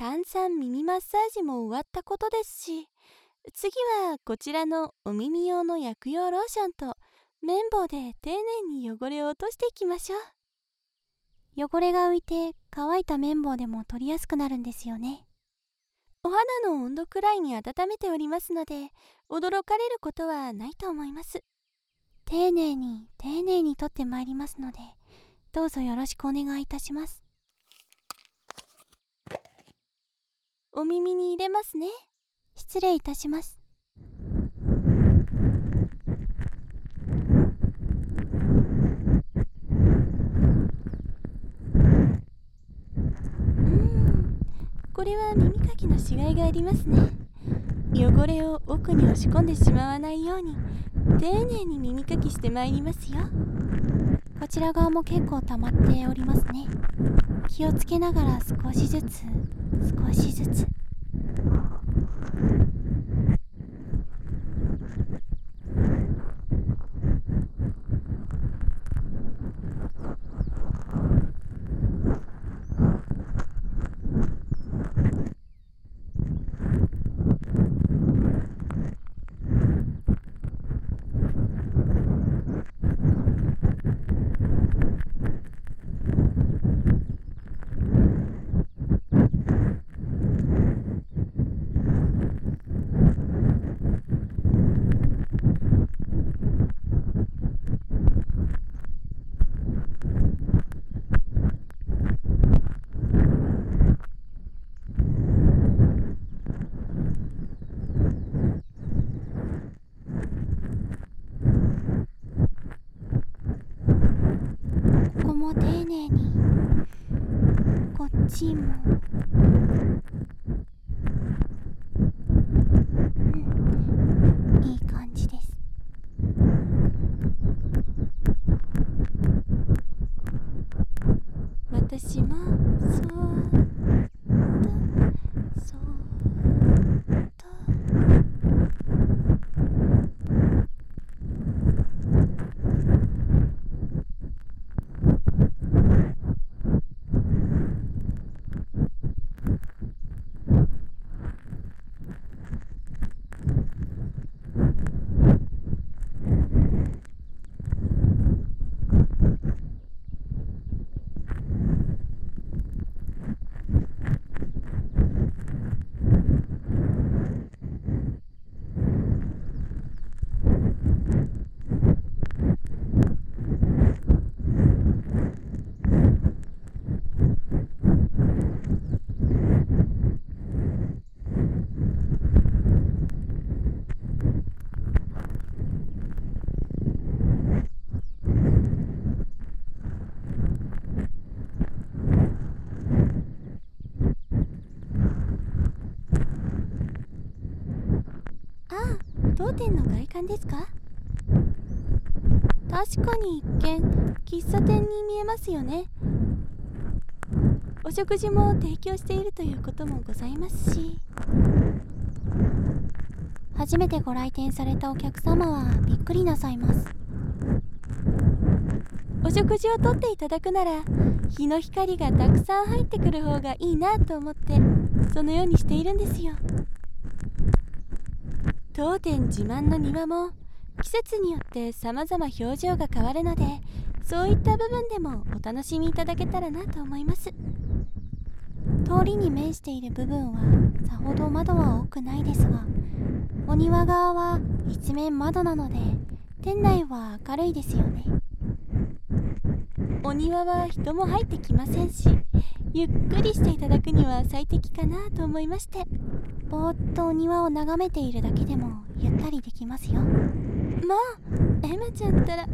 炭酸耳マッサージも終わったことですし、次はこちらのお耳用の薬用ローションと綿棒で丁寧に汚れを落としていきましょう。 汚れが浮いて乾いた綿棒でも取りやすくなるんですよね。 お肌の温度くらいに温めておりますので、驚かれることはないと思います。 丁寧に丁寧に取ってまいりますので、どうぞよろしくお願いいたします。 お耳に入れますね。 失礼いたします。 これは耳かきのしがいがありますね。汚れを奥に押し込んでしまわないように丁寧に耳かきしてまいりますよ。 こちら側も結構溜まっておりますね。気をつけながら少しずつ少しずつ。ここも丁寧に、こっちも。いい感じです。 私もそーっとそーっと。当店の外観ですか？確かに一見喫茶店に見えますよね。お食事も提供しているということもございますし、 初めてご来店されたお客様はびっくりなさいます。 お食事をとっていただくなら日の光がたくさん入ってくる方がいいなと思ってそのようにしているんですよ。当店自慢の庭も季節によって様々表情が変わるので、そういった部分でもお楽しみいただけたらなと思います。 通りに面している部分はさほど窓は多くないですが、お庭側は一面窓なので店内は明るいですよね。 お庭は人も入ってきませんし、ゆっくりしていただくには最適かなと思いまして。 ぼーっとお庭を眺めているだけでもゆったりできますよ。 もうエマちゃんったら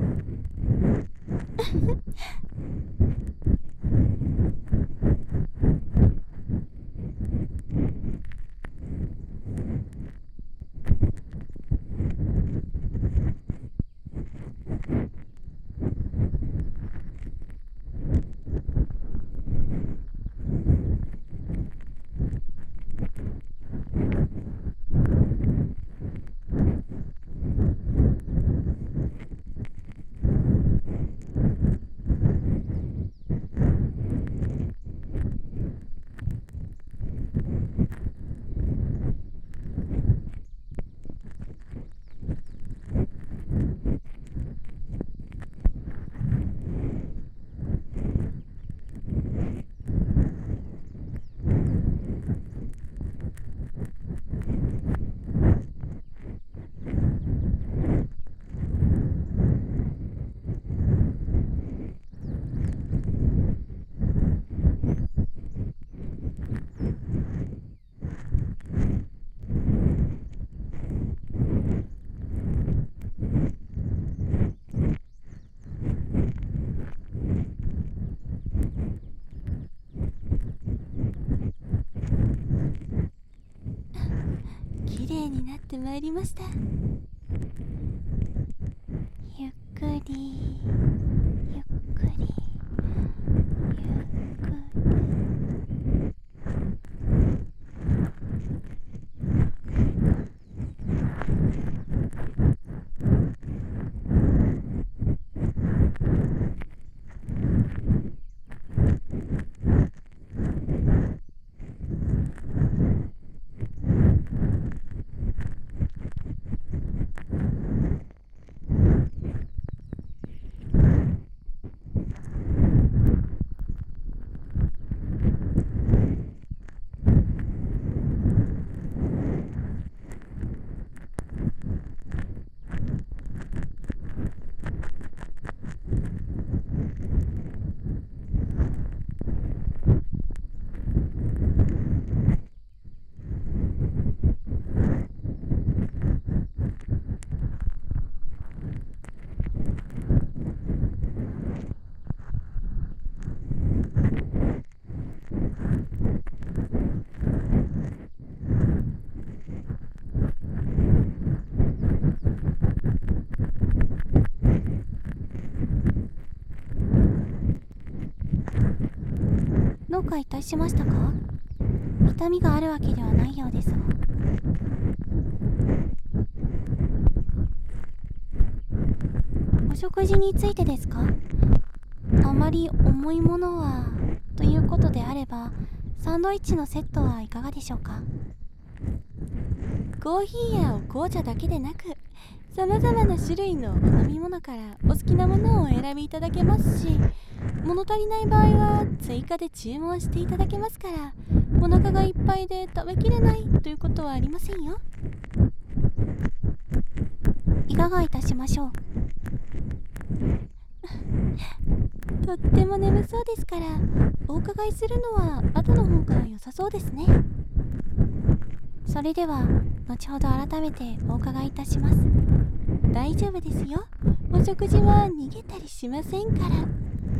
麗になってまいりました。 ゆっくりゆっくりゆっくり。どうかいたしましたか？痛みがあるわけではないようですが。お食事についてですか？あまり重いものはということであれば、サンドイッチのセットはいかがでしょうか？ コーヒーやお紅茶だけでなく、さまざまな種類のお飲み物からお好きなものをお選びいただけますし、物足りない場合は追加で注文していただけますから、お腹がいっぱいで食べきれないということはありませんよ。 いかがいたしましょう？ とっても眠そうですから、お伺いするのは後の方が良さそうですね。 それでは後ほど改めてお伺いいたします。 大丈夫ですよ。お食事は逃げたりしませんから。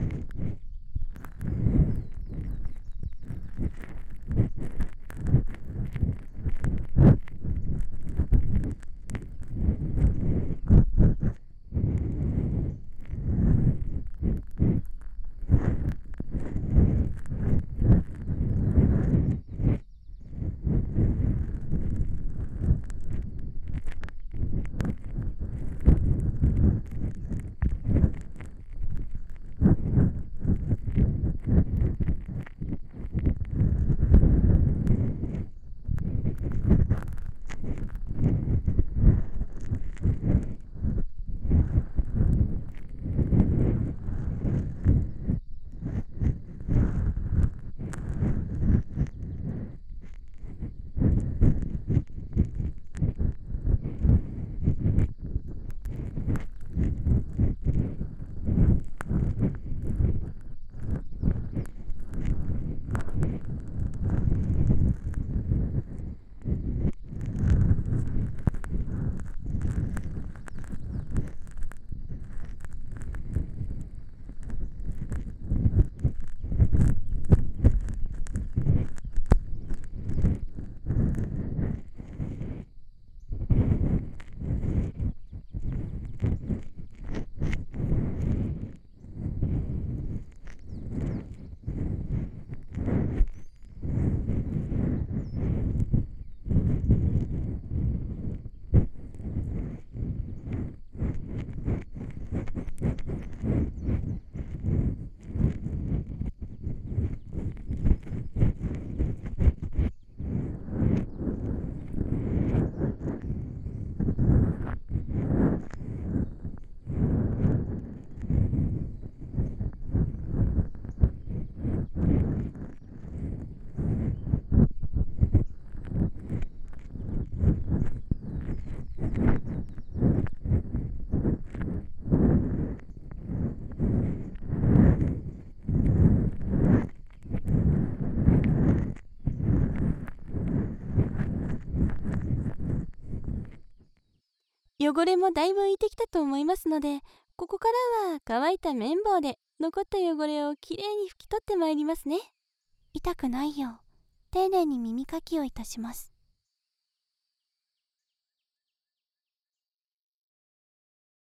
汚れもだいぶ浮いてきたと思いますので、ここからは乾いた綿棒で残った汚れをきれいに拭き取ってまいりますね。 痛くないよう丁寧に耳かきをいたします。